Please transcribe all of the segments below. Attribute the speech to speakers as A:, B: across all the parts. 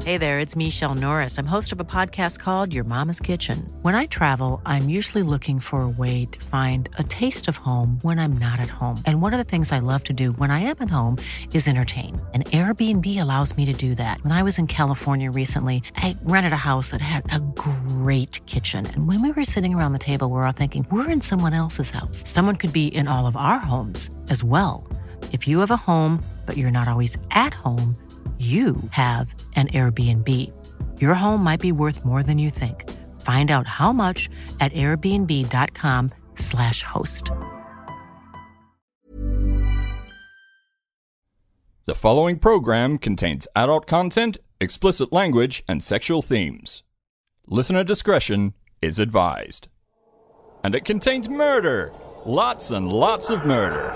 A: Hey there, it's Michelle Norris. I'm host of a podcast called Your Mama's Kitchen. When I travel, I'm usually looking for a way to find a taste of home when I'm not at home. And one of the things I love to do when I am at home is entertain. And Airbnb allows me to do that. When I was in California recently, I rented a house that had a great kitchen. And when we were sitting around the table, we were all thinking, we're in someone else's house. Someone could be in all of our homes as well. If you have a home, but you're not always at home, you have an Airbnb. Your home might be worth more than you think. Find out how much at airbnb.com/host.
B: The following program contains adult content, explicit language, and sexual themes. Listener discretion is advised. And it contains murder. Lots and lots of murder.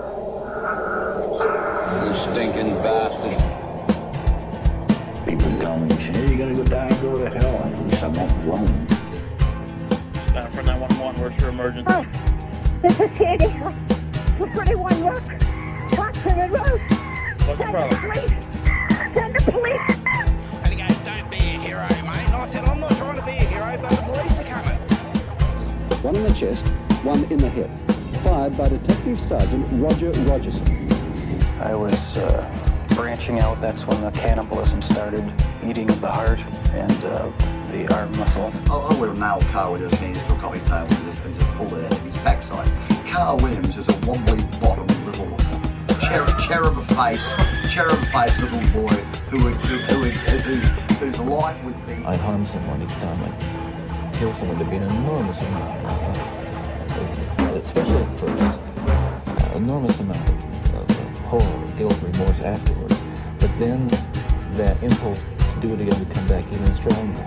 C: You stinking bastard.
D: People tell me, hey, you're gonna go die and go to hell. At least I'm not alone.
E: For 911, where's your emergency?
F: Oh, this is Sandy. 231 Rock. Watson Road.
E: What's the problem?
F: Send the police.
G: And he goes, don't be a hero, mate. And I said, I'm not trying to be a hero, but the police are coming.
H: One in the chest, one in the hip. Fired by Detective Sergeant Roger Rogerson.
I: I was branching out. That's when the cannibalism started, eating of the heart and the arm muscle.
J: I would have nailed Carl with his hands to a coffee table and just pulled it out of his backside. Carl Williams is a wobbly bottom little cherub face little boy whose life would be.
K: I'd harm someone each time I'd kill someone. There'd be an enormous amount, especially at first, enormous amount of horror, guilt, remorse afterwards. But then that impulse to do it again would come back even stronger.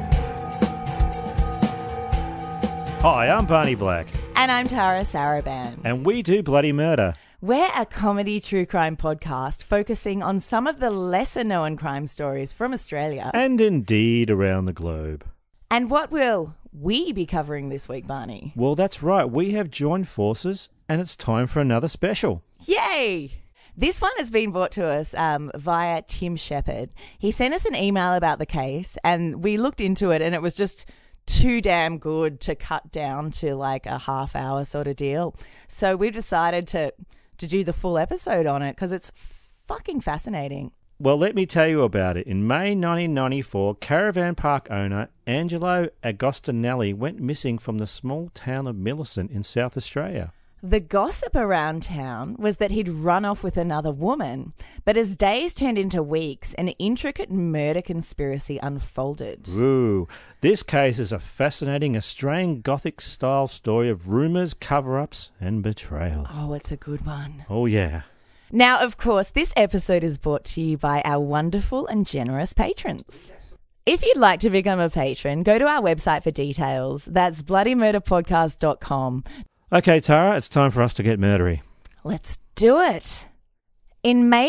L: Hi, I'm Barney Black.
M: And I'm Tara Saraban.
L: And we do Bloody Murder.
M: We're a comedy true crime podcast focusing on some of the lesser known crime stories from Australia.
L: And indeed around the globe.
M: And what will we be covering this week, Barney?
L: Well, that's right. We have joined forces and it's time for another special.
M: Yay! This one has been brought to us via Tim Shepherd. He sent us an email about the case and we looked into it and it was just too damn good to cut down to like a half-hour sort of deal. So we've decided to do the full episode on it because it's fucking fascinating.
L: Well, let me tell you about it. In May 1994, caravan park owner Angelo Agostinelli went missing from the small town of Millicent in South Australia.
M: The gossip around town was that he'd run off with another woman, but as days turned into weeks, an intricate murder conspiracy unfolded.
L: Ooh, this case is a fascinating Australian Gothic-style story of rumours, cover-ups and betrayals.
M: Oh, it's a good one.
L: Oh, yeah.
M: Now, of course, this episode is brought to you by our wonderful and generous patrons. If you'd like to become a patron, go to our website for details. That's bloodymurderpodcast.com.
L: Okay, Tara, it's time for us to get murdery.
M: Let's do it. In May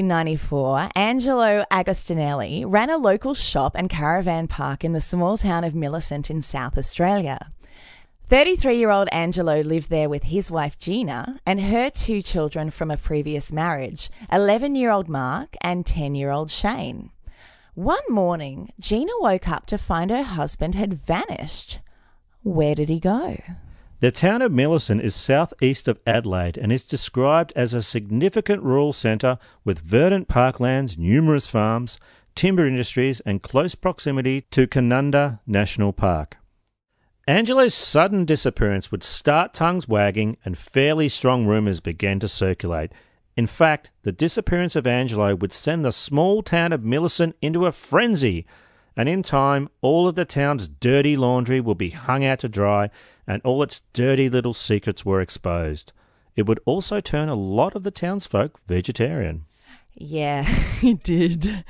M: 1994, Angelo Agostinelli ran a local shop and caravan park in the small town of Millicent in South Australia. 33-year-old Angelo lived there with his wife Gina and her two children from a previous marriage, 11-year-old Mark and 10-year-old Shane. One morning, Gina woke up to find her husband had vanished. Where did he go?
L: The town of Millicent is southeast of Adelaide and is described as a significant rural centre with verdant parklands, numerous farms, timber industries and close proximity to Canunda National Park. Angelo's sudden disappearance would start tongues wagging and fairly strong rumours began to circulate. In fact, the disappearance of Angelo would send the small town of Millicent into a frenzy, and in time, all of the town's dirty laundry will be hung out to dry and all its dirty little secrets were exposed. It would also turn a lot of the townsfolk vegetarian.
M: Yeah, it did.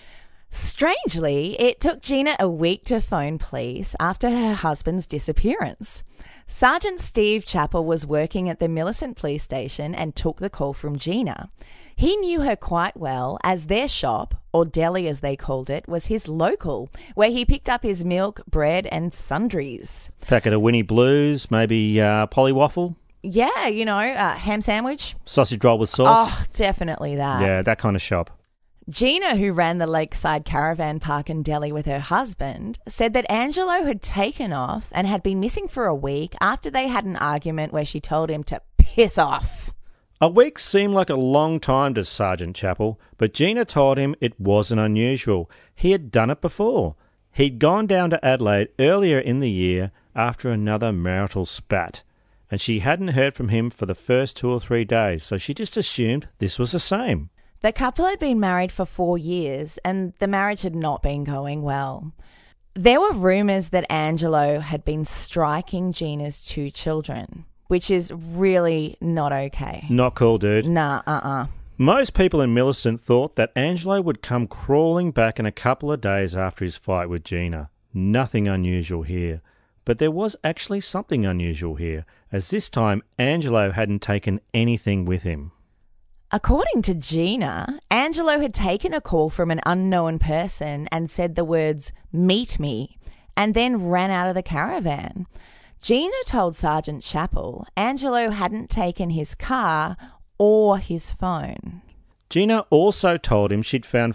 M: Strangely, it took Gina a week to phone police after her husband's disappearance. Sergeant Steve Chappell was working at the Millicent police station and took the call from Gina. He knew her quite well as their shop, or deli as they called it, was his local, where he picked up his milk, bread and sundries.
L: Packet of Winnie Blues, maybe Polly Waffle?
M: Yeah, you know, ham sandwich.
L: Sausage roll with sauce?
M: Oh, definitely that.
L: Yeah, that kind of shop.
M: Gina, who ran the Lakeside Caravan Park in Delhi with her husband, said that Angelo had taken off and had been missing for a week after they had an argument where she told him to piss off.
L: A week seemed like a long time to Sergeant Chappell, but Gina told him it wasn't unusual. He had done it before. He'd gone down to Adelaide earlier in the year after another marital spat, and she hadn't heard from him for the first 2 or 3 days, so she just assumed this was the same.
M: The couple had been married for 4 years, and the marriage had not been going well. There were rumours that Angelo had been striking Gina's 2 children, which is really not okay.
L: Not cool, dude.
M: Nah,
L: Most people in Millicent thought that Angelo would come crawling back in a couple of days after his fight with Gina. Nothing unusual here. But there was actually something unusual here, as this time Angelo hadn't taken anything with him.
M: According to Gina, Angelo had taken a call from an unknown person and said the words, "meet me," and then ran out of the caravan. Gina told Sergeant Chappell Angelo hadn't taken his car or his phone.
L: Gina also told him she'd found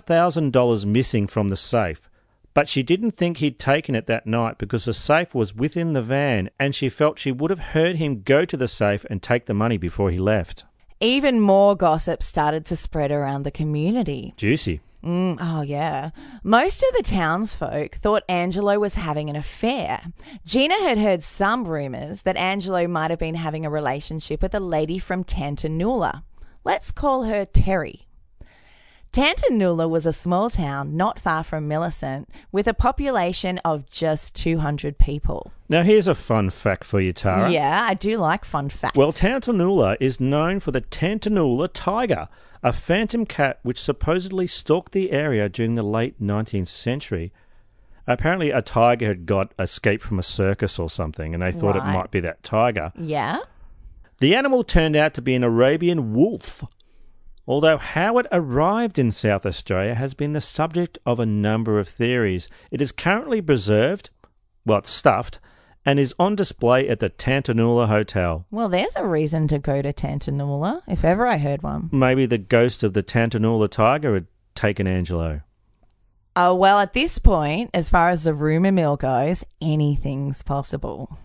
L: $5,000 missing from the safe, but she didn't think he'd taken it that night because the safe was within the van and she felt she would have heard him go to the safe and take the money before he left.
M: Even more gossip started to spread around the community.
L: Juicy.
M: Oh, yeah. Most of the townsfolk thought Angelo was having an affair. Gina had heard some rumours that Angelo might have been having a relationship with a lady from Tantanoola. Let's call her Terry. Tantanoola was a small town not far from Millicent with a population of just 200 people.
L: Now here's a fun fact for you, Tara.
M: Yeah, I do like fun facts.
L: Well, Tantanoola is known for the Tantanoola tiger, a phantom cat which supposedly stalked the area during the late 19th century. Apparently a tiger had escaped from a circus or something and they thought it might be that tiger.
M: Yeah?
L: The animal turned out to be an Arabian wolf. Although how it arrived in South Australia has been the subject of a number of theories. It is currently preserved, well, it's stuffed, and is on display at the Tantanoola Hotel.
M: Well, there's a reason to go to Tantanoola, if ever I heard one.
L: Maybe the ghost of the Tantanoola tiger had taken Angelo.
M: Oh, well, at this point, as far as the rumour mill goes, anything's possible.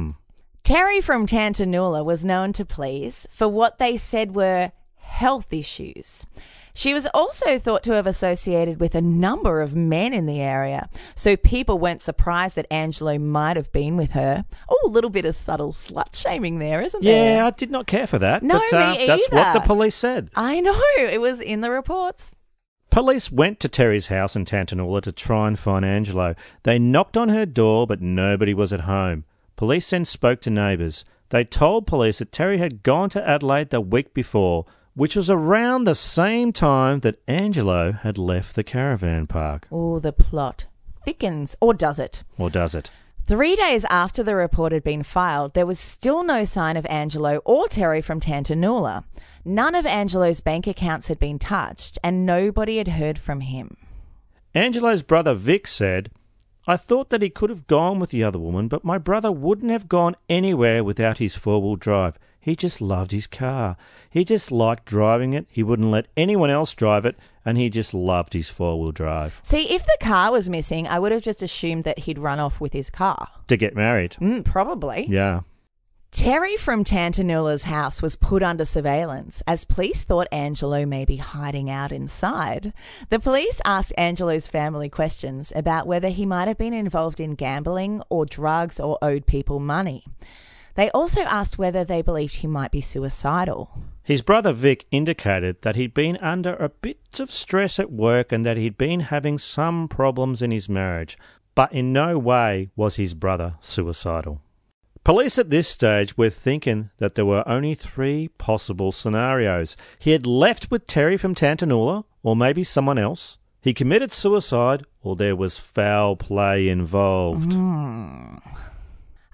M: Terry from Tantanoola was known to police for what they said were health issues. She was also thought to have associated with a number of men in the area, so people weren't surprised that Angelo might have been with her. Oh, a little bit of subtle slut-shaming there, isn't there?
L: Yeah, I did not care for that.
M: No,
L: but,
M: me
L: that's
M: either.
L: what the police said.
M: I know, it was in the reports.
L: Police went to Terry's house in Tantanoola to try and find Angelo. They knocked on her door, but nobody was at home. Police then spoke to neighbours. They told police that Terry had gone to Adelaide the week before, which was around the same time that Angelo had left the caravan park.
M: Oh, the plot thickens. Or does it?
L: Or does it?
M: 3 days after the report had been filed, there was still no sign of Angelo or Terry from Tantanoola. None of Angelo's bank accounts had been touched, and nobody had heard from him.
L: Angelo's brother Vic said, "I thought that he could have gone with the other woman, but my brother wouldn't have gone anywhere without his four-wheel drive. He just loved his car. He just liked driving it. He wouldn't let anyone else drive it, and he just loved his four-wheel drive."
M: See, if the car was missing, I would have just assumed that he'd run off with his car.
L: To get married.
M: Probably.
L: Yeah.
M: Terry from Tantanoola's house was put under surveillance as police thought Angelo may be hiding out inside. The police asked Angelo's family questions about whether he might have been involved in gambling or drugs or owed people money. They also asked whether they believed he might be suicidal.
L: His brother Vic indicated that he'd been under a bit of stress at work and that he'd been having some problems in his marriage, but in no way was his brother suicidal. Police at this stage were thinking that there were only 3 possible scenarios. He had left with Terry from Tantanoola, or maybe someone else. He committed suicide, or there was foul play involved.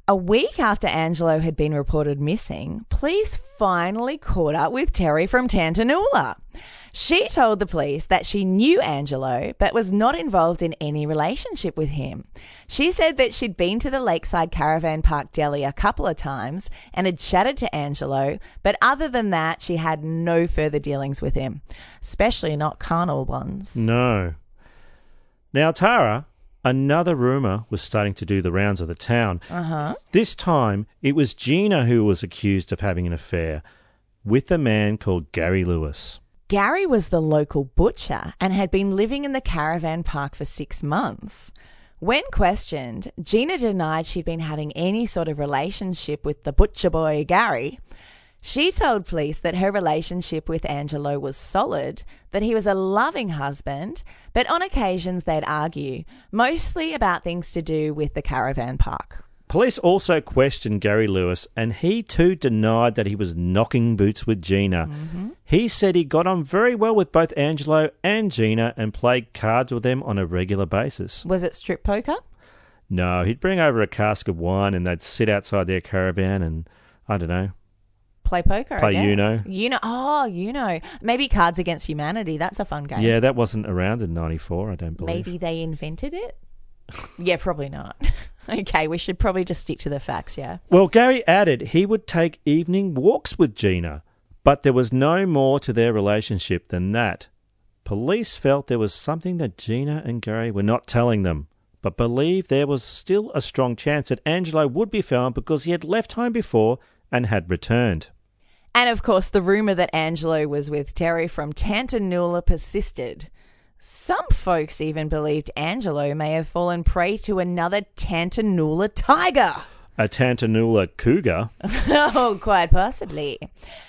M: A week after Angelo had been reported missing, police finally caught up with Terry from Tantanoola. She told the police that she knew Angelo but was not involved in any relationship with him. She said that she'd been to the Lakeside Caravan Park deli a couple of times and had chatted to Angelo, but other than that, she had no further dealings with him, especially not carnal ones.
L: No. Now, Tara, another rumour was starting to do the rounds of the town. This time, it was Gina who was accused of having an affair with a man called Gary Lewis.
M: Gary was the local butcher and had been living in the caravan park for 6 months. When questioned, Gina denied she'd been having any sort of relationship with the butcher boy Gary. She told police that her relationship with Angelo was solid, that he was a loving husband, but on occasions they'd argue, mostly about things to do with the caravan park.
L: Police also questioned Gary Lewis, and he too denied that he was knocking boots with Gina. He said he got on very well with both Angelo and Gina and played cards with them on a regular basis.
M: Was it strip poker?
L: No, he'd bring over a cask of wine and they'd sit outside their caravan and, I don't know,
M: play poker,
L: play Uno.
M: Uno. Maybe Cards Against Humanity. That's a fun game.
L: Yeah, that wasn't around in 94, I don't believe.
M: Maybe they invented it? Yeah, probably not. Okay, we should probably just stick to the facts, yeah.
L: Well, Gary added he would take evening walks with Gina, but there was no more to their relationship than that. Police felt there was something that Gina and Gary were not telling them, but believed there was still a strong chance that Angelo would be found because he had left home before and had returned.
M: And of course, the rumour that Angelo was with Terry from Tantanoola persisted. Some folks even believed Angelo may have fallen prey to another Tantanoola tiger.
L: A Tantanoola cougar?
M: Oh, quite possibly.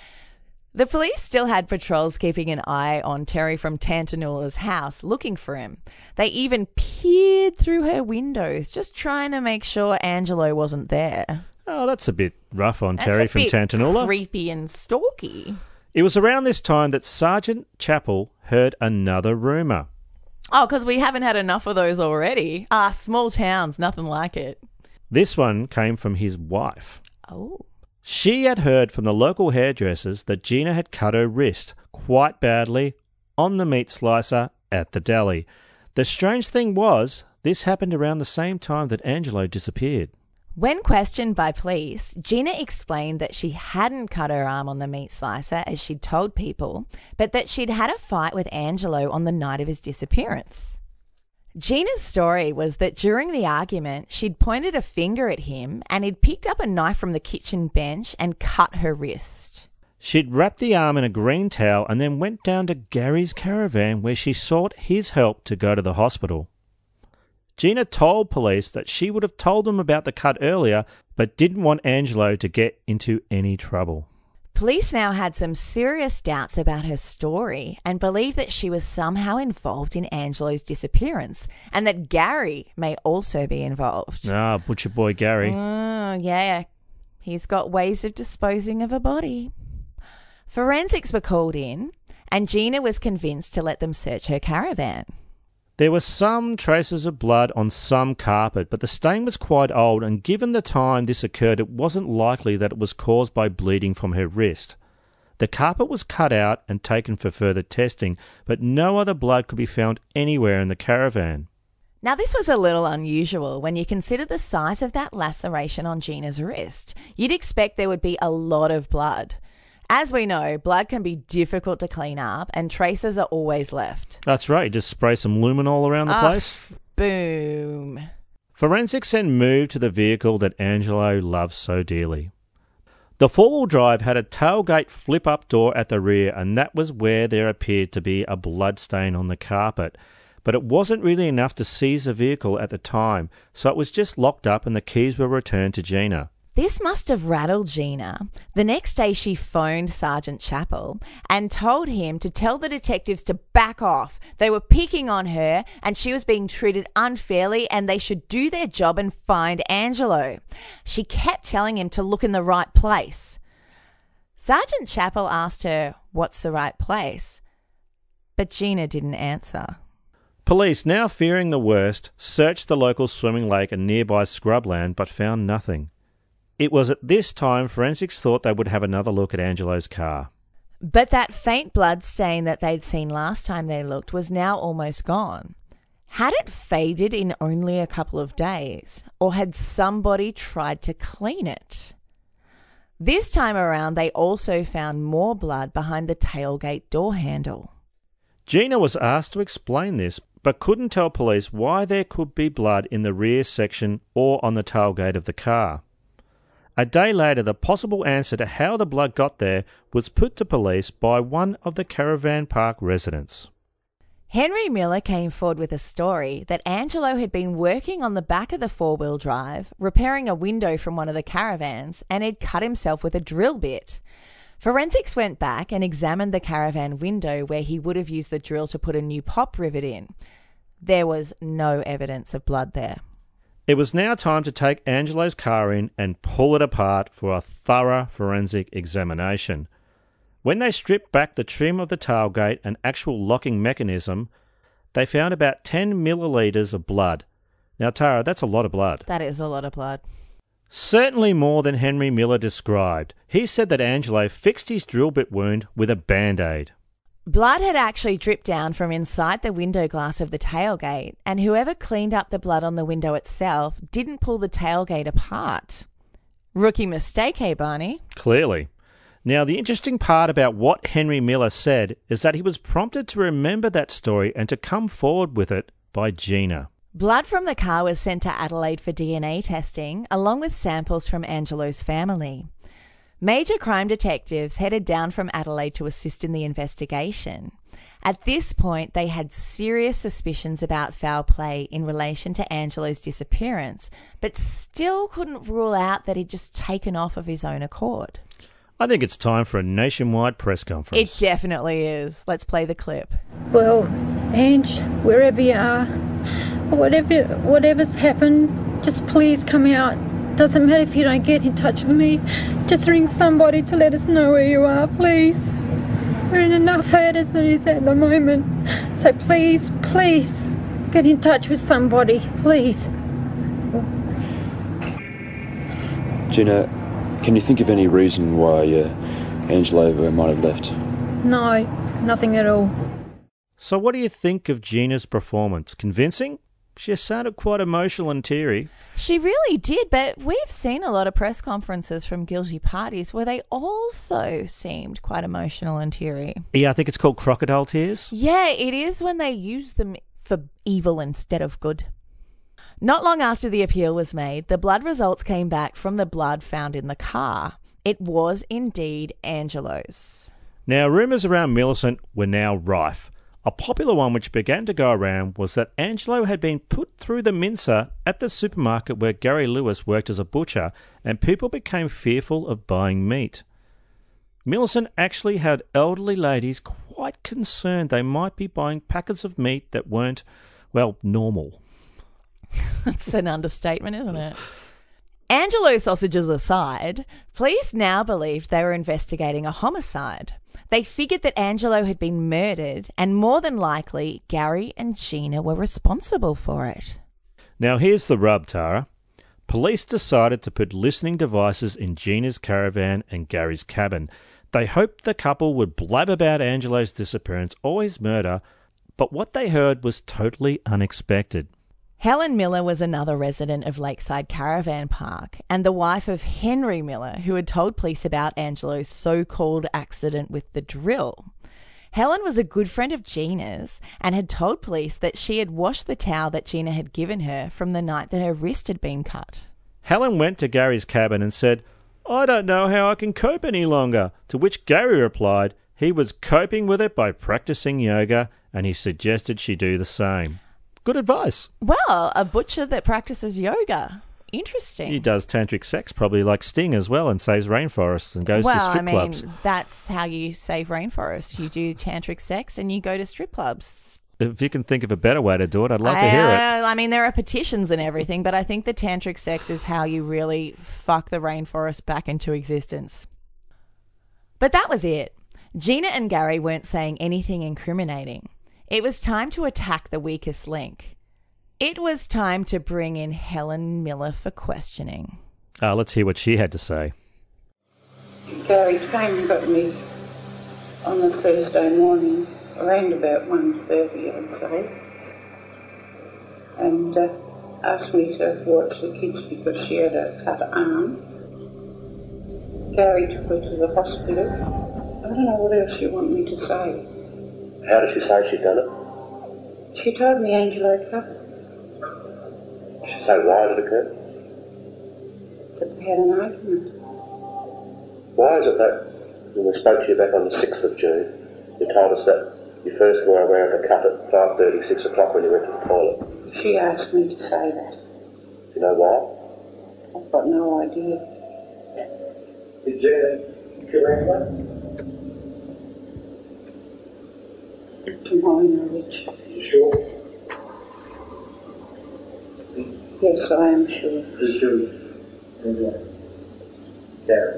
M: The police still had patrols keeping an eye on Terry from Tantanoola's house, looking for him. They even peered through her windows, just trying to make sure Angelo wasn't there.
L: Oh, that's a bit rough on Terry from Tantanoola.
M: Creepy and stalky.
L: It was around this time that Sergeant Chappell heard another rumour.
M: Oh, because we haven't had enough of those already. Small towns, nothing like it.
L: This one came from his wife.
M: Oh.
L: She had heard from the local hairdressers that Gina had cut her wrist quite badly on the meat slicer at the deli. The strange thing was, this happened around the same time that Angelo disappeared.
M: When questioned by police, Gina explained that she hadn't cut her arm on the meat slicer as she'd told people, but that she'd had a fight with Angelo on the night of his disappearance. Gina's story was that during the argument, she'd pointed a finger at him and he'd picked up a knife from the kitchen bench and cut her wrist.
L: She'd wrapped the arm in a green towel and then went down to Gary's caravan where she sought his help to go to the hospital. Gina told police that she would have told them about the cut earlier, but didn't want Angelo to get into any trouble.
M: Police now had some serious doubts about her story and believed that she was somehow involved in Angelo's disappearance and that Gary may also be involved.
L: Butcher boy Gary.
M: Yeah. He's got ways of disposing of a body. Forensics were called in and Gina was convinced to let them search her caravan.
L: There were some traces of blood on some carpet, but the stain was quite old, and given the time this occurred, it wasn't likely that it was caused by bleeding from her wrist. The carpet was cut out and taken for further testing, but no other blood could be found anywhere in the caravan.
M: Now, this was a little unusual when you consider the size of that laceration on Gina's wrist. You'd expect there would be a lot of blood. As we know, blood can be difficult to clean up and traces are always left.
L: That's right, you just spray some luminol around the place.
M: Boom.
L: Forensics then moved to the vehicle that Angelo loved so dearly. The four-wheel drive had a tailgate flip-up door at the rear, and that was where there appeared to be a blood stain on the carpet. But it wasn't really enough to seize the vehicle at the time, so it was just locked up and the keys were returned to Gina.
M: This must have rattled Gina. The next day she phoned Sergeant Chappell and told him to tell the detectives to back off. They were picking on her and she was being treated unfairly and they should do their job and find Angelo. She kept telling him to look in the right place. Sergeant Chappell asked her, "What's the right place?" But Gina didn't answer.
L: Police, now fearing the worst, searched the local swimming lake and nearby scrubland but found nothing. It was at this time forensics thought they would have another look at Angelo's car.
M: But that faint blood stain that they'd seen last time they looked was now almost gone. Had it faded in only a couple of days, or had somebody tried to clean it? This time around, they also found more blood behind the tailgate door handle.
L: Gina was asked to explain this, but couldn't tell police why there could be blood in the rear section or on the tailgate of the car. A day later, the possible answer to how the blood got there was put to police by one of the caravan park residents.
M: Henry Miller came forward with a story that Angelo had been working on the back of the four-wheel drive, repairing a window from one of the caravans, and had cut himself with a drill bit. Forensics went back and examined the caravan window where he would have used the drill to put a new pop rivet in. There was no evidence of blood there.
L: It was now time to take Angelo's car in and pull it apart for a thorough forensic examination. When they stripped back the trim of the tailgate and actual locking mechanism, they found about 10 millilitres of blood. Now, Tara, that's a lot of blood.
M: That is a lot of blood.
L: Certainly more than Henry Miller described. He said that Angelo fixed his drill bit wound with a Band-Aid.
M: Blood had actually dripped down from inside the window glass of the tailgate, and whoever cleaned up the blood on the window itself didn't pull the tailgate apart. Rookie mistake, hey, Barney?
L: Clearly. Now, the interesting part about what Henry Miller said is that he was prompted to remember that story and to come forward with it by Gina.
M: Blood from the car was sent to Adelaide for DNA testing, along with samples from Angelo's family. Major crime detectives headed down from Adelaide to assist in the investigation. At this point, they had serious suspicions about foul play in relation to Angelo's disappearance, but still couldn't rule out that he'd just taken off of his own accord.
L: I think it's time for a nationwide press conference.
M: It definitely is. Let's play the clip.
N: Well, Ange, wherever you are, whatever's happened, just please come out. Doesn't matter if you don't get in touch with me. Just ring somebody to let us know where you are, please. We're in enough hurt as it is at the moment. So please, please, get in touch with somebody, please.
O: Gina, can you think of any reason why Angelo might have left?
N: No, nothing at all.
L: So what do you think of Gina's performance? Convincing? She sounded quite emotional and teary.
M: She really did, but we've seen a lot of press conferences from guilty parties where they also seemed quite emotional and teary.
L: Yeah, I think it's called crocodile tears.
M: Yeah, it is when they use them for evil instead of good. Not long after the appeal was made, the blood results came back from the blood found in the car. It was indeed Angelo's.
L: Now, rumours around Millicent were now rife. A popular one which began to go around was that Angelo had been put through the mincer at the supermarket where Gary Lewis worked as a butcher, and people became fearful of buying meat. Millicent actually had elderly ladies quite concerned they might be buying packets of meat that weren't, well, normal.
M: That's an understatement, isn't it? Angelo sausages aside, police now believed they were investigating a homicide. They figured that Angelo had been murdered, and more than likely, Gary and Gina were responsible for it.
L: Now here's the rub, Tara. Police decided to put listening devices in Gina's caravan and Gary's cabin. They hoped the couple would blab about Angelo's disappearance or his murder, but what they heard was totally unexpected.
M: Helen Miller was another resident of Lakeside Caravan Park and the wife of Henry Miller, who had told police about Angelo's so-called accident with the drill. Helen was a good friend of Gina's and had told police that she had washed the towel that Gina had given her from the night that her wrist had been cut.
L: Helen went to Gary's cabin and said, "I don't know how I can cope any longer," to which Gary replied he was coping with it by practicing yoga, and he suggested she do the same. Good advice.
M: Well, a butcher that practices yoga. Interesting.
L: He does tantric sex, probably like Sting as well, and saves rainforests and goes to strip clubs.
M: Well, that's how you save rainforests. You do tantric sex and you go to strip clubs.
L: If you can think of a better way to do it, I'd love to hear it.
M: I mean, there are petitions and everything, but I think the tantric sex is how you really fuck the rainforest back into existence. But that was it. Gina and Gary weren't saying anything incriminating. It was time to attack the weakest link. It was time to bring in Helen Miller for questioning.
L: Let's hear what she had to say.
P: Gary came and got me on the Thursday morning, around about 1:30, I'd say, and asked me to watch the kids because she had a cut arm. Gary took her to the hospital. I don't know what else you want me to say.
Q: How did she say she'd done it?
P: She told me Angelo cut.
Q: Did she say why it occurred?
P: That they had an argument.
Q: Why is it that when we spoke to you back on the 6th of June, you told us that you first were aware of the cut at 5:30, 6 o'clock when you went to the toilet?
P: She asked me to say that.
Q: Do you know why?
P: I've got no idea.
Q: Did Gina kill anyone?
P: To my knowledge.
Q: Are you sure?
P: Yes, I am sure.
Q: Who's killed Angelo? Gary.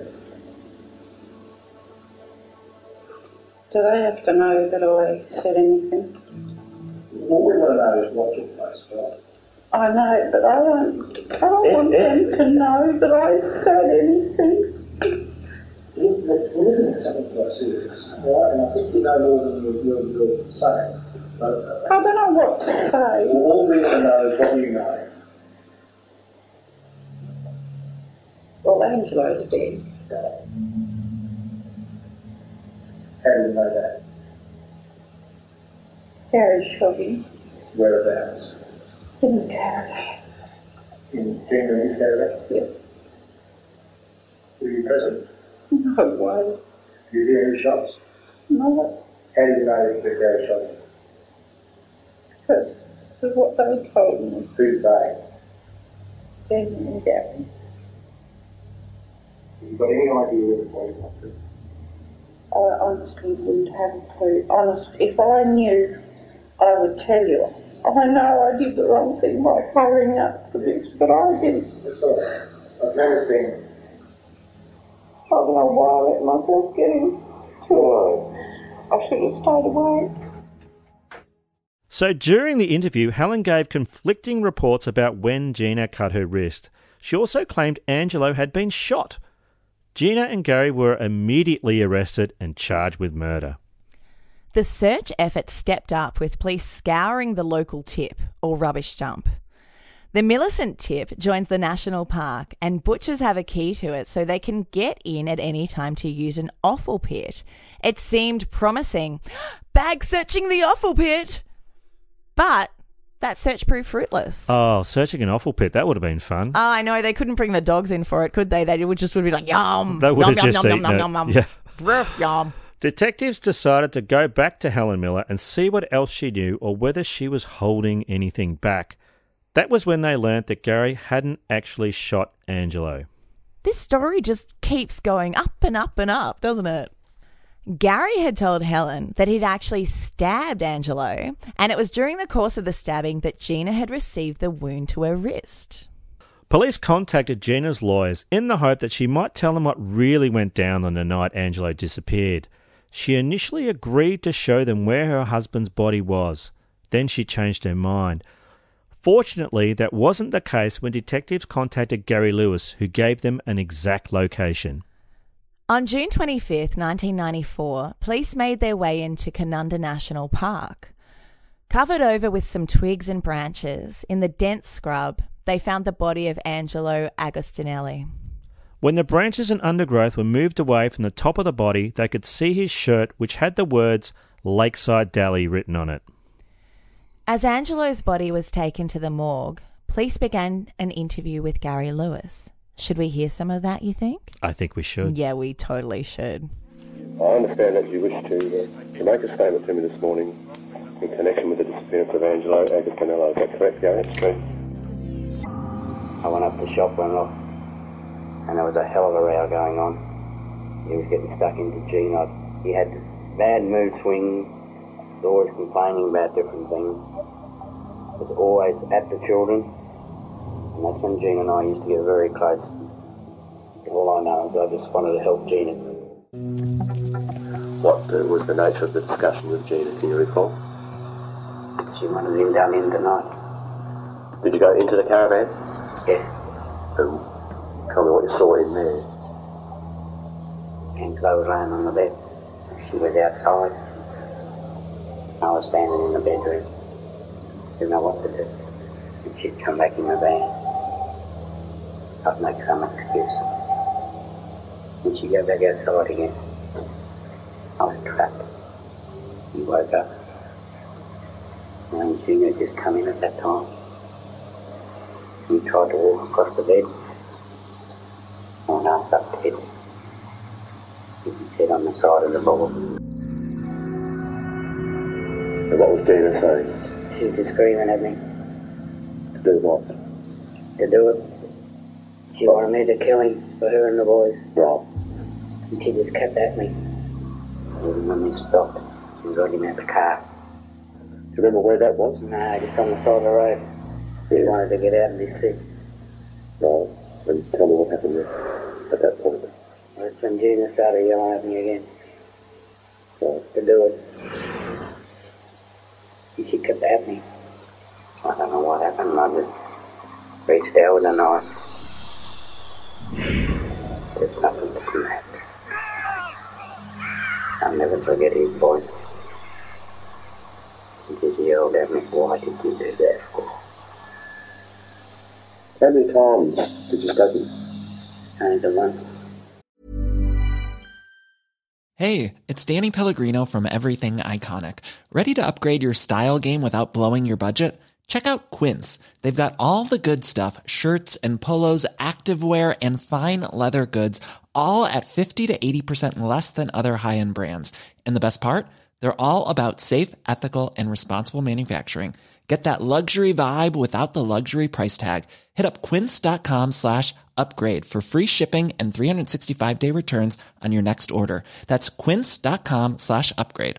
P: Do they have to know that I said anything?
Q: What we want to know is what took place, right?
P: I know, but I don't want them to know that I said anything.
Q: We're looking at something quite serious, right? And I think you know more than you're saying. But,
P: I don't know what to say.
Q: All we want to know is what you know.
P: Well, Angelo's dead.
Q: How do you know that?
P: Gary shot him.
Q: Whereabouts?
P: In the caravan.
Q: In Gina and his caravan?
P: Yes.
Q: Were you present?
P: No way.
Q: Did you hear any shots?
P: No.
Q: How do you know that Gary shot him?
P: Because of what they told me.
Q: Who's they?
P: Gina and Gary.
Q: Have you got any idea where the body got to?
P: I honestly wouldn't have a clue. Honest, if I knew, I would tell you. I know I did the wrong thing by covering up for this, but I didn't.
Q: That's all right. I've never seen.
P: I don't know why I let myself get into it. I should have stayed away.
L: So during the interview, Helen gave conflicting reports about when Gina cut her wrist. She also claimed Angelo had been shot. Gina and Gary were immediately arrested and charged with murder.
M: The search effort stepped up with police scouring the local tip or rubbish dump. The Millicent tip joins the national park and butchers have a key to it so they can get in at any time to use an offal pit. It seemed promising. Bag searching the offal pit! But that search proved fruitless.
L: Oh, searching an offal pit, that would have been fun.
M: Oh, I know. They couldn't bring the dogs in for it, could they? They would be like, yum.
L: They would
M: yum,
L: have just
M: yum,
L: eaten
M: yum,
L: it.
M: yum, yum,
L: Yeah.
M: Ruff, yum.
L: Detectives decided to go back to Helen Miller and see what else she knew or whether she was holding anything back. That was when they learnt that Gary hadn't actually shot Angelo.
M: This story just keeps going up and up and up, doesn't it? Gary had told Helen that he'd actually stabbed Angelo, and it was during the course of the stabbing that Gina had received the wound to her wrist.
L: Police contacted Gina's lawyers in the hope that she might tell them what really went down on the night Angelo disappeared. She initially agreed to show them where her husband's body was. Then she changed her mind. Fortunately, that wasn't the case when detectives contacted Gary Lewis, who gave them an exact location.
M: On June 25th, 1994, police made their way into Canunda National Park. Covered over with some twigs and branches, in the dense scrub, they found the body of Angelo Agostinelli.
L: When the branches and undergrowth were moved away from the top of the body, they could see his shirt, which had the words Lakeside Deli written on it.
M: As Angelo's body was taken to the morgue, police began an interview with Gary Lewis. Should we hear some of that, you think?
L: I think we should.
M: Yeah, we totally should.
Q: I understand that you wish to make a statement to me this morning in connection with the disappearance of Angelo Agostinelli. Is that correct, Gary? That's correct.
R: I went up to the shop, went off, and there was a hell of a row going on. He was getting stuck into Gina. He had bad mood swings, was always complaining about different things. Was always at the children, and that's when Gina and I used to get very close. All I know is I just wanted to help Gina.
Q: What was the nature of the discussion with Gina? Can you recall?
R: She wanted him down in tonight.
Q: Did you go into the caravan?
R: Yes.
Q: Tell me what you saw in there.
R: Angela was laying on the bed. She was outside. I was standing in the bedroom. Didn't know what to do. And she'd come back in the van. I'd make some excuse. And she'd go back outside again. I was trapped. He woke up. And Junior had just come in at that time. He tried to walk across the bed. And I was up dead. He sat on the side of the board.
Q: And what was Gina saying?
R: She was just screaming at me.
Q: To do what?
R: To do it. She wanted me to kill him for her and the boys.
Q: Right.
R: And she just kept at me. Even when we stopped, she was already at the car.
Q: Do you remember where that was?
R: Nah, just on the side of the road. She wanted to get out and be sick.
Q: Right. And tell me what happened there at that point.
R: That's when Gina started yelling at me again.
Q: Right.
R: To do it. She kept at me. I don't know what happened. I just reached out with a knife. There's nothing to that. I'll never forget his voice. He just yelled at me, "Why did you do that for?"
Q: How many times did you stab him?
R: Only the one.
S: Hey, it's Danny Pellegrino from Everything Iconic. Ready to upgrade your style game without blowing your budget? Check out Quince. They've got all the good stuff, shirts and polos, activewear, and fine leather goods, all at 50 to 80% less than other high-end brands. And the best part? They're all about safe, ethical, and responsible manufacturing. Get that luxury vibe without the luxury price tag. Hit up quince.com/upgrade for free shipping and 365-day returns on your next order. That's quince.com/upgrade.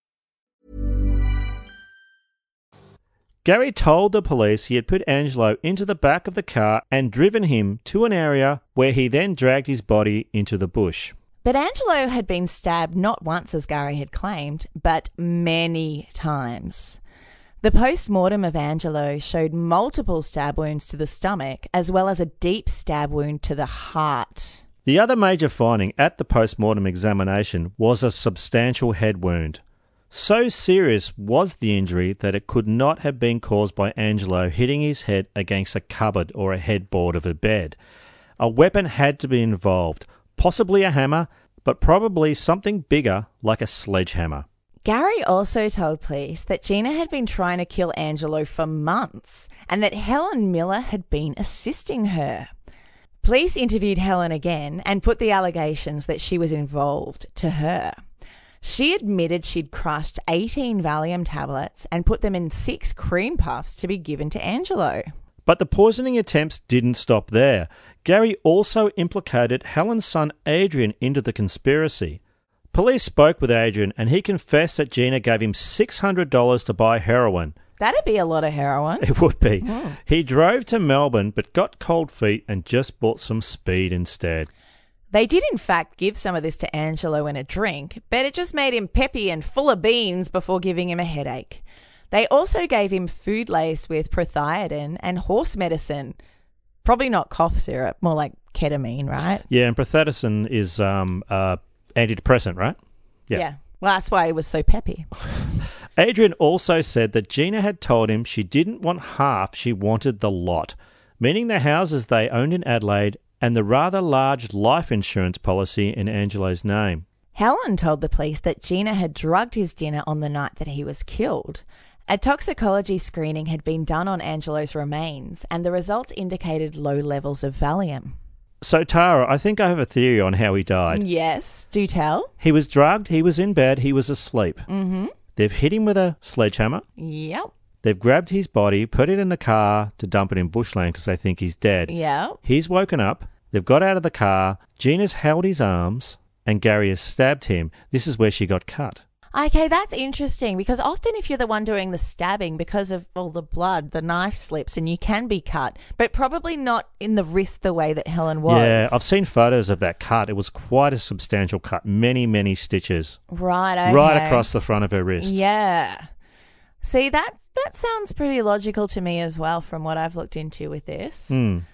L: Gary told the police he had put Angelo into the back of the car and driven him to an area where he then dragged his body into the bush.
M: But Angelo had been stabbed not once, as Gary had claimed, but many times. The post-mortem of Angelo showed multiple stab wounds to the stomach, as well as a deep stab wound to the heart.
L: The other major finding at the post-mortem examination was a substantial head wound. So serious was the injury that it could not have been caused by Angelo hitting his head against a cupboard or a headboard of a bed. A weapon had to be involved, possibly a hammer, but probably something bigger like a sledgehammer.
M: Gary also told police that Gina had been trying to kill Angelo for months and that Helen Miller had been assisting her. Police interviewed Helen again and put the allegations that she was involved to her. She admitted she'd crushed 18 Valium tablets and put them in 6 cream puffs to be given to Angelo.
L: But the poisoning attempts didn't stop there. Gary also implicated Helen's son Adrian into the conspiracy. Police spoke with Adrian and he confessed that Gina gave him $600 to buy heroin.
M: That'd be a lot of heroin.
L: It would be. He drove to Melbourne but got cold feet and just bought some speed instead.
M: They did in fact give some of this to Angelo in a drink, but it just made him peppy and full of beans before giving him a headache. They also gave him food laced with prothiotin and horse medicine. Probably not cough syrup, more like ketamine, right?
L: Yeah, and prothiotin is antidepressant, right?
M: Yeah. Well, that's why he was so peppy.
L: Adrian also said that Gina had told him she didn't want half, she wanted the lot, meaning the houses they owned in Adelaide and the rather large life insurance policy in Angelo's name.
M: Helen told the police that Gina had drugged his dinner on the night that he was killed. A toxicology screening had been done on Angelo's remains, and the results indicated low levels of Valium.
L: So, Tara, I think I have a theory on how he died.
M: Yes, do tell.
L: He was drugged, he was in bed, he was asleep.
M: Mm-hmm.
L: They've hit him with a sledgehammer.
M: Yep.
L: They've grabbed his body, put it in the car to dump it in bushland because they think he's dead.
M: Yep.
L: He's woken up, they've got out of the car, Gina's held his arms, and Gary has stabbed him. This is where she got cut.
M: Okay, that's interesting because often if you're the one doing the stabbing, because of all the blood, the knife slips and you can be cut, but probably not in the wrist the way that Helen was.
L: Yeah, I've seen photos of that cut. It was quite a substantial cut, many, many stitches.
M: Right, okay.
L: Right across the front of her wrist.
M: Yeah. See, that sounds pretty logical to me as well from what I've looked into with this.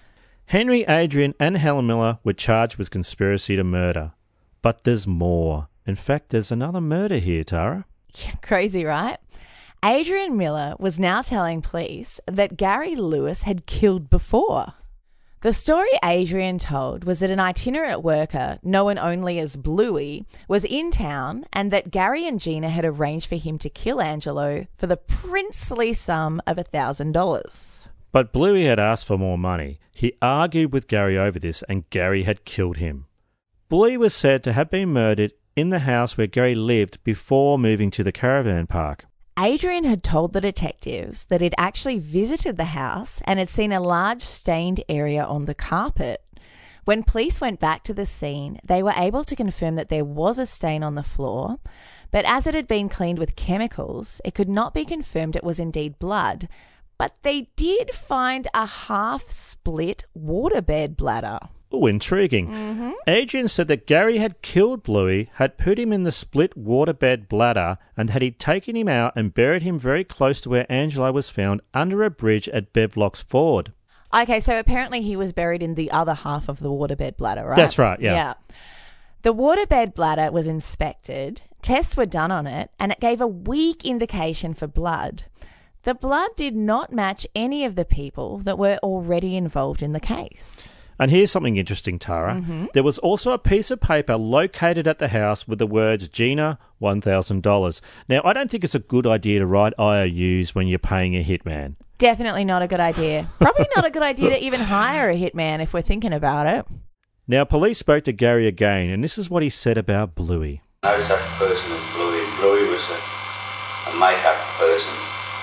L: Henry, Adrian and Helen Miller were charged with conspiracy to murder. But there's more. In fact, there's another murder here, Tara.
M: Crazy, right? Adrian Miller was now telling police that Gary Lewis had killed before. The story Adrian told was that an itinerant worker, known only as Bluey, was in town and that Gary and Gina had arranged for him to kill Angelo for the princely sum of $1,000.
L: But Bluey had asked for more money. He argued with Gary over this and Gary had killed him. Bluey was said to have been murdered in the house where Gary lived before moving to the caravan park.
M: Adrian had told the detectives that he'd actually visited the house and had seen a large stained area on the carpet. When police went back to the scene, they were able to confirm that there was a stain on the floor, but as it had been cleaned with chemicals, it could not be confirmed it was indeed blood. But they did find a half-split waterbed bladder.
L: Oh, intriguing.
M: Mm-hmm.
L: Adrian said that Gary had killed Bluey, had put him in the split waterbed bladder, and had he taken him out and buried him very close to where Angelo was found under a bridge at Bevlocks Ford.
M: Okay, so apparently he was buried in the other half of the waterbed bladder, right?
L: That's right, yeah.
M: The waterbed bladder was inspected, tests were done on it, and it gave a weak indication for blood. The blood did not match any of the people that were already involved in the case.
L: And here's something interesting, Tara.
M: Mm-hmm.
L: There was also a piece of paper located at the house with the words, Gina, $1,000. Now, I don't think it's a good idea to write IOUs when you're paying a hitman.
M: Definitely not a good idea. Probably not a good idea to even hire a hitman if we're thinking about it.
L: Now, police spoke to Gary again, and this is what he said about Bluey.
R: No such person as Bluey. Bluey was a make-up person.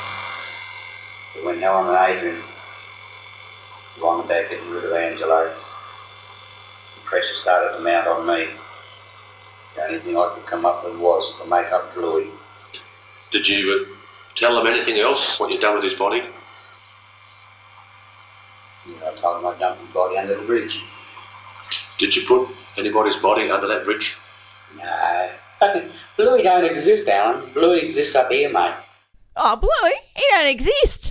R: But when Helen and Adrian were on about getting rid of Angelo, the pressure started to mount on me. The only thing I could come up with was to make up Bluey.
Q: Did you tell them anything else, what you'd done with his body?
R: I told them I'd dumped his body under the bridge.
Q: Did you put anybody's body under that bridge?
R: No. Bluey don't exist, Alan. Bluey exists up here, mate.
M: Oh, Bluey? He don't exist.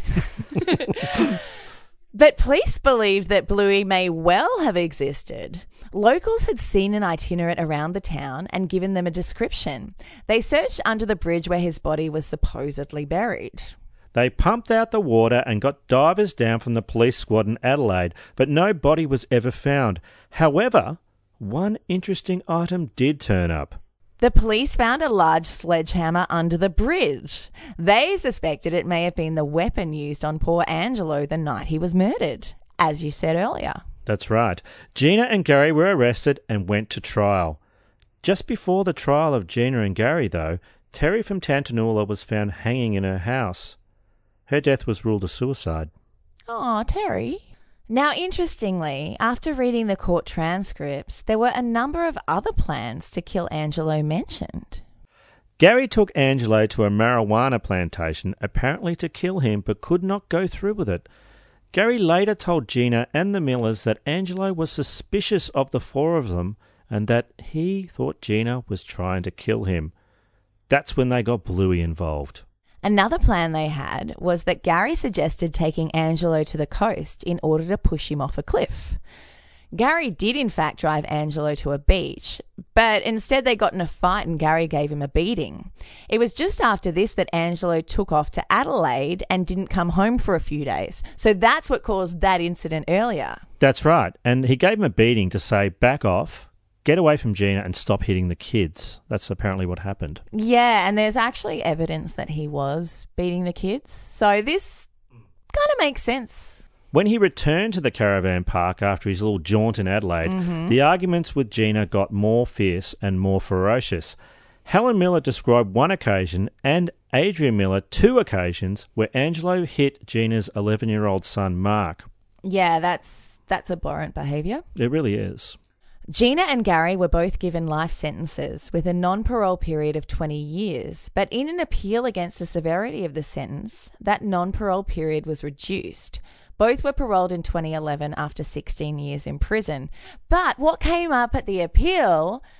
M: But police believed that Bluey may well have existed. Locals had seen an itinerant around the town and given them a description. They searched under the bridge where his body was supposedly buried.
L: They pumped out the water and got divers down from the police squad in Adelaide, but no body was ever found. However, one interesting item did turn up.
M: The police found a large sledgehammer under the bridge. They suspected it may have been the weapon used on poor Angelo the night he was murdered, as you said earlier.
L: That's right. Gina and Gary were arrested and went to trial. Just before the trial of Gina and Gary, though, Terry from Tantanoola was found hanging in her house. Her death was ruled a suicide.
M: Oh, Terry. Now, interestingly, after reading the court transcripts, there were a number of other plans to kill Angelo mentioned.
L: Gary took Angelo to a marijuana plantation, apparently to kill him, but could not go through with it. Gary later told Gina and the Millers that Angelo was suspicious of the four of them and that he thought Gina was trying to kill him. That's when they got Bluey involved.
M: Another plan they had was that Gary suggested taking Angelo to the coast in order to push him off a cliff. Gary did in fact drive Angelo to a beach, but instead they got in a fight and Gary gave him a beating. It was just after this that Angelo took off to Adelaide and didn't come home for a few days. So that's what caused that incident earlier.
L: That's right, and he gave him a beating to say, back off, get away from Gina and stop hitting the kids. That's apparently what happened.
M: Yeah, and there's actually evidence that he was beating the kids. So this kind of makes sense.
L: When he returned to the caravan park after his little jaunt in Adelaide, the arguments with Gina got more fierce and more ferocious. Helen Miller described one occasion, and Adrian Miller 2 occasions, where Angelo hit Gina's 11-year-old son, Mark.
M: Yeah, that's abhorrent behaviour.
L: It really is.
M: Gina and Gary were both given life sentences with a non-parole period of 20 years, but in an appeal against the severity of the sentence, that non-parole period was reduced. Both were paroled in 2011 after 16 years in prison. But what came up at the appeal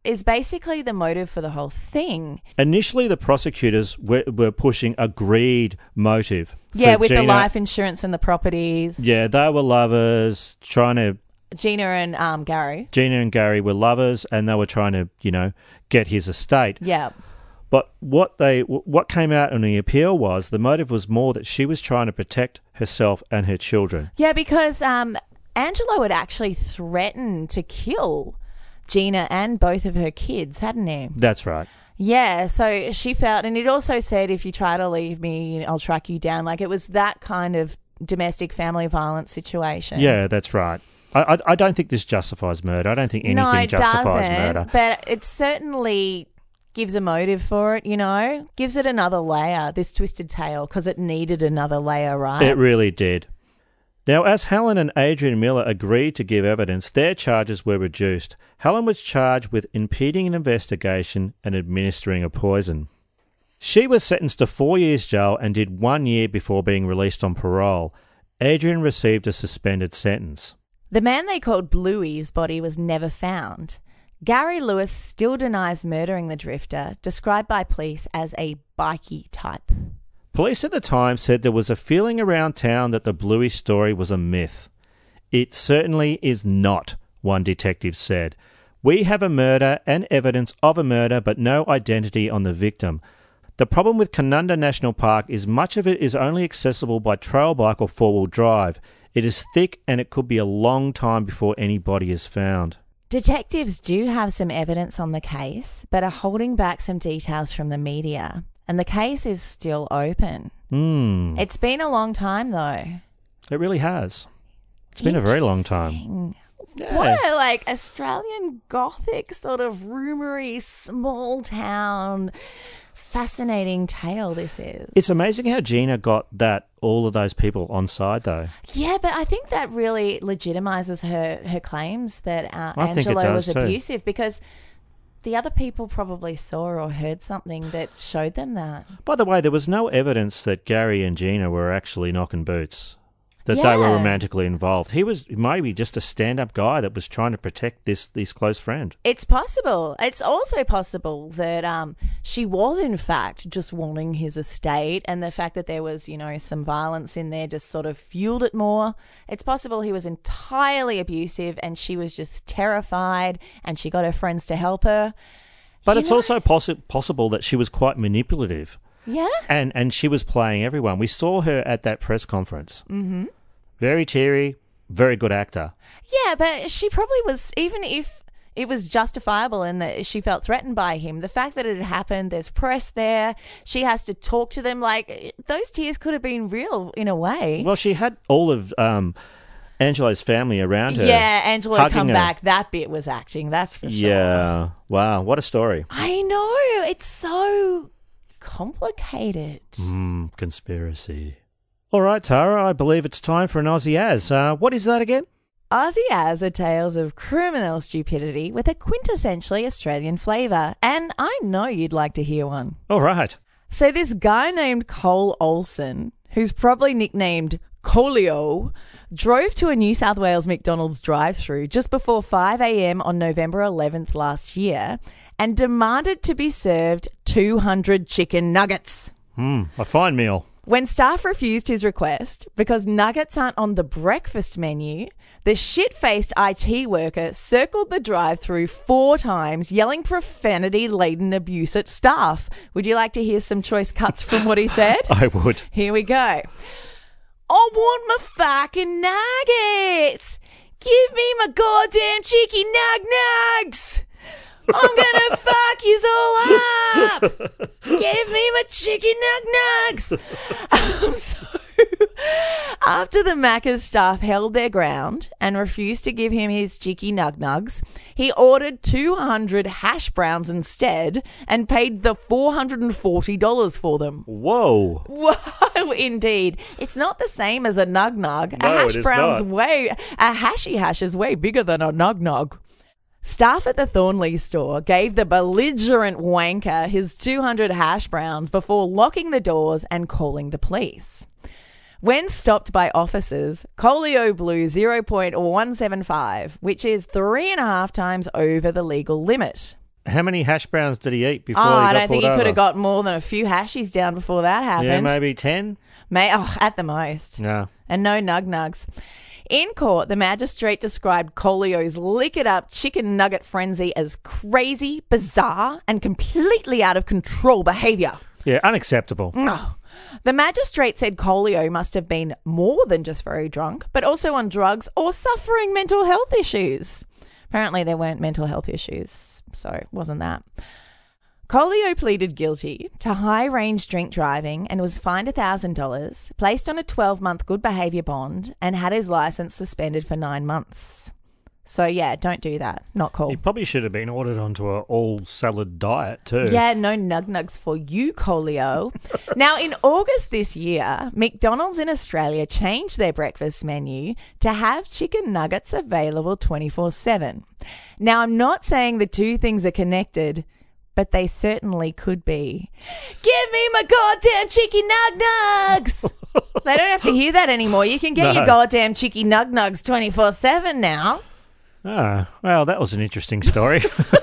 M: is basically the motive for the whole thing.
L: Initially, the prosecutors were pushing a greed motive.
M: Yeah, with
L: Gina.
M: the life insurance and the properties.
L: Yeah, they were lovers trying to...
M: Gina and Gary.
L: Gina and Gary were lovers, and they were trying to, get his estate.
M: Yeah.
L: But what came out in the appeal was the motive was more that she was trying to protect herself and her children.
M: Yeah, because Angelo had actually threatened to kill Gina and both of her kids, hadn't he?
L: That's right.
M: Yeah, so she felt, and it also said, if you try to leave me, I'll track you down. Like, it was that kind of domestic family violence situation.
L: Yeah, that's right. I don't think this justifies murder. I don't think anything justifies murder.
M: But it certainly gives a motive for it, gives it another layer, this twisted tale, because it needed another layer, right?
L: It really did. Now, as Helen and Adrian Miller agreed to give evidence, their charges were reduced. Helen was charged with impeding an investigation and administering a poison. She was sentenced to 4 years jail and did 1 year before being released on parole. Adrian received a suspended sentence.
M: The man they called Bluey's body was never found. Gary Lewis still denies murdering the drifter, described by police as a bikey type.
L: Police at the time said there was a feeling around town that the Bluey story was a myth. It certainly is not, one detective said. We have a murder and evidence of a murder, but no identity on the victim. The problem with Canunda National Park is much of it is only accessible by trail bike or four-wheel drive. It is thick and it could be a long time before any body is found.
M: Detectives do have some evidence on the case, but are holding back some details from the media. And the case is still open. It's been a long time, though.
L: It really has. It's been a very long time. Yeah.
M: What a, Australian Gothic sort of rumory, small town, fascinating tale this is.
L: It's amazing how Gina got all of those people on side, though.
M: Yeah, but I think that really legitimizes her claims that Angelo was abusive, because the other people probably saw or heard something that showed them that.
L: By the way, there was no evidence that Gary and Gina were actually knocking boots, that they were romantically involved. He was maybe just a stand-up guy that was trying to protect this close friend.
M: It's possible. It's also possible that she was, in fact, just wanting his estate, and the fact that there was, some violence in there just sort of fueled it more. It's possible he was entirely abusive and she was just terrified and she got her friends to help her.
L: But it's also possible that she was quite manipulative.
M: Yeah?
L: And she was playing everyone. We saw her at that press conference.
M: Mm-hmm.
L: Very teary, very good actor.
M: Yeah, but she probably was, even if it was justifiable in that she felt threatened by him, the fact that it had happened, there's press there, she has to talk to them, those tears could have been real in a way.
L: Well, she had all of Angelo's family around her.
M: Yeah, Angelo come back. That bit was acting, that's for sure.
L: Yeah. Wow, what a story.
M: I know. It's so complicated.
L: Conspiracy. All right, Tara, I believe it's time for an Aussie Az. What is that again?
M: Aussie Az are tales of criminal stupidity with a quintessentially Australian flavour, and I know you'd like to hear one.
L: All right.
M: So this guy named Cole Olsen, who's probably nicknamed Colio, drove to a New South Wales McDonald's drive-thru just before 5 a.m. on November 11th last year and demanded to be served 200 chicken nuggets.
L: A fine meal.
M: When staff refused his request because nuggets aren't on the breakfast menu, the shit-faced IT worker circled the drive-thru 4 times, yelling profanity-laden abuse at staff. Would you like to hear some choice cuts from what he said?
L: I would.
M: Here we go. I want my fucking nuggets. Give me my goddamn cheeky nug-nugs. I'm gonna fuck yous all up. Give me my chicken nug-nugs. After the Macca's staff held their ground and refused to give him his cheeky nug-nugs, he ordered 200 hash browns instead and paid the $440 for them.
L: Whoa.
M: Whoa, indeed. It's not the same as a nug-nug.
L: No,
M: a hash
L: it is
M: brown's
L: not.
M: A hashy hash is way bigger than a nug-nug. Staff at the Thornley store gave the belligerent wanker his 200 hash browns before locking the doors and calling the police. When stopped by officers, Colio blew 0.175, which is 3.5 times over the legal limit.
L: How many hash browns did he eat before he got
M: I
L: pulled over?
M: don't think he could have got more than a few hashies down before that happened.
L: Yeah, maybe 10?
M: At the most.
L: No.
M: And no nug-nugs. In court, the magistrate described Colio's lick-it-up chicken nugget frenzy as crazy, bizarre, and completely out of control behaviour.
L: Yeah, unacceptable.
M: No. The magistrate said Colio must have been more than just very drunk, but also on drugs or suffering mental health issues. Apparently there weren't mental health issues, so it wasn't that. Colio pleaded guilty to high-range drink driving and was fined $1,000, placed on a 12-month good behaviour bond, and had his licence suspended for 9 months. So, yeah, don't do that. Not cool.
L: He probably should have been ordered onto an all-salad diet too.
M: Yeah, no nug-nugs for you, Colio. Now, in August this year, McDonald's in Australia changed their breakfast menu to have chicken nuggets available 24/7. Now, I'm not saying the two things are connected, but they certainly could be. Give me my goddamn cheeky nug-nugs! They don't have to hear that anymore. You can get your goddamn cheeky nug-nugs 24/7 now.
L: Ah, well, that was an interesting story.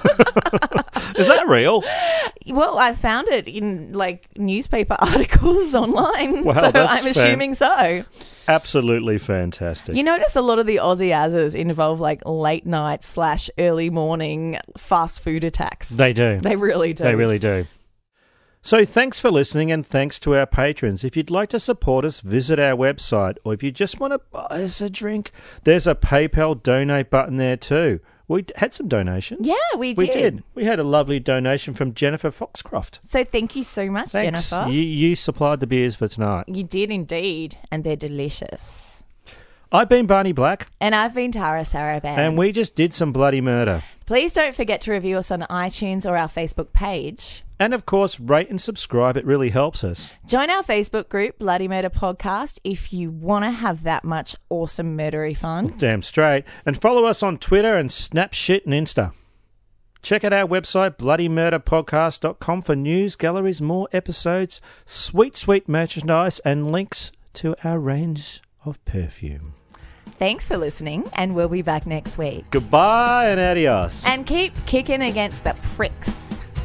L: Is that real?
M: Well, I found it in, newspaper articles online,
L: Wow,
M: so
L: that's
M: I'm assuming so.
L: Absolutely fantastic.
M: You notice a lot of the Aussie Azzers involve, late night / early morning fast food attacks.
L: They do.
M: They really do.
L: They really do. So thanks for listening, and thanks to our patrons. If you'd like to support us, visit our website, or if you just want to buy us a drink, there's a PayPal donate button there too. We had some donations.
M: Yeah, we did.
L: We did. We had a lovely donation from Jennifer Foxcroft.
M: So thank you so much,
L: Thanks.
M: Jennifer.
L: You supplied the beers for tonight.
M: You did indeed, and they're delicious.
L: I've been Barney Black.
M: And I've been Tara Saraban.
L: And we just did some bloody murder.
M: Please don't forget to review us on iTunes or our Facebook page.
L: And, of course, rate and subscribe. It really helps us.
M: Join our Facebook group, Bloody Murder Podcast, if you want to have that much awesome murdery fun.
L: Damn straight. And follow us on Twitter and Snapshit and Insta. Check out our website, bloodymurderpodcast.com, for news, galleries, more episodes, sweet, sweet merchandise, and links to our range of perfume.
M: Thanks for listening, and we'll be back next week.
L: Goodbye and adios.
M: And keep kicking against the pricks.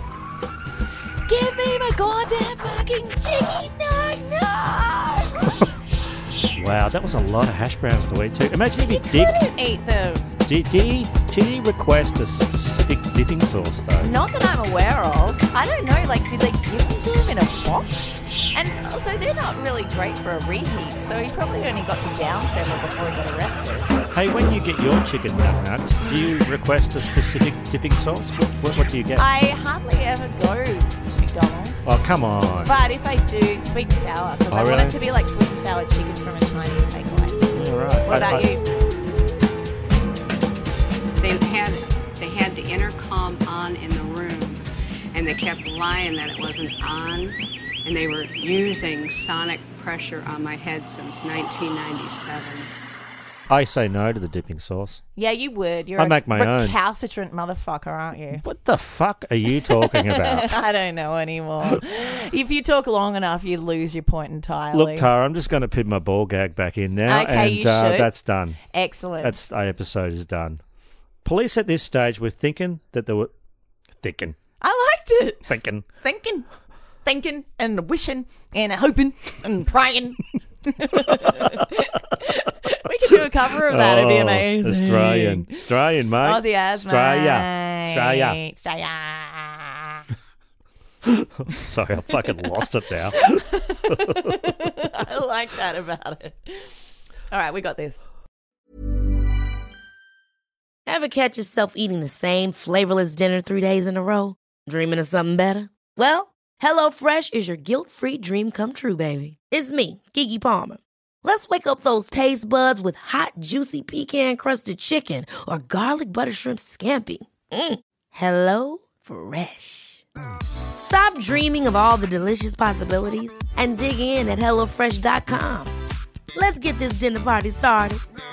M: Give me my goddamn fucking chicken nugs!
L: Wow, that was a lot of hash browns to eat too. Imagine if
M: He couldn't eat them.
L: Did he request a specific dipping sauce though?
M: Not that I'm aware of. I don't know, did they give them to him in a box? And also, they're not really great for a reheat, so he probably only got to down several before he got arrested.
L: Hey, when you get your chicken nugs, do you request a specific dipping sauce? What do you get?
M: I hardly ever go to McDonald's.
L: Oh, come on.
M: But if I do, sweet and sour, because I want it to be like sweet and sour chicken from a Chinese takeaway.
L: All right.
M: What about you?
T: They had the intercom on in the room, and they kept lying that it wasn't on, and they were using sonic pressure on my head since 1997.
L: I say no to the dipping sauce.
M: Yeah, you would. You're
L: I make my own.
M: recalcitrant motherfucker, aren't you?
L: What the fuck are you talking about?
M: I don't know anymore. If you talk long enough, you lose your point entirely.
L: Look, Tara, I'm just going to put my ball gag back in now,
M: Okay,
L: and
M: you should.
L: that's done.
M: Excellent.
L: Our episode is done. Police at this stage were thinking that they were... Thinking.
M: I liked it.
L: Thinking.
M: And wishing and hoping and praying. We could do a cover of that. It'd be amazing.
L: Australian, mate.
M: Aussie as,
L: Australia.
M: Australia.
L: Sorry, I fucking lost it now.
M: I like that about it. All right, we got this.
U: Ever catch yourself eating the same flavorless dinner 3 days in a row? Dreaming of something better? Well, HelloFresh is your guilt-free dream come true, baby. It's me, Keke Palmer. Let's wake up those taste buds with hot, juicy pecan-crusted chicken or garlic butter shrimp scampi. Hello Fresh. Stop dreaming of all the delicious possibilities and dig in at HelloFresh.com. Let's get this dinner party started.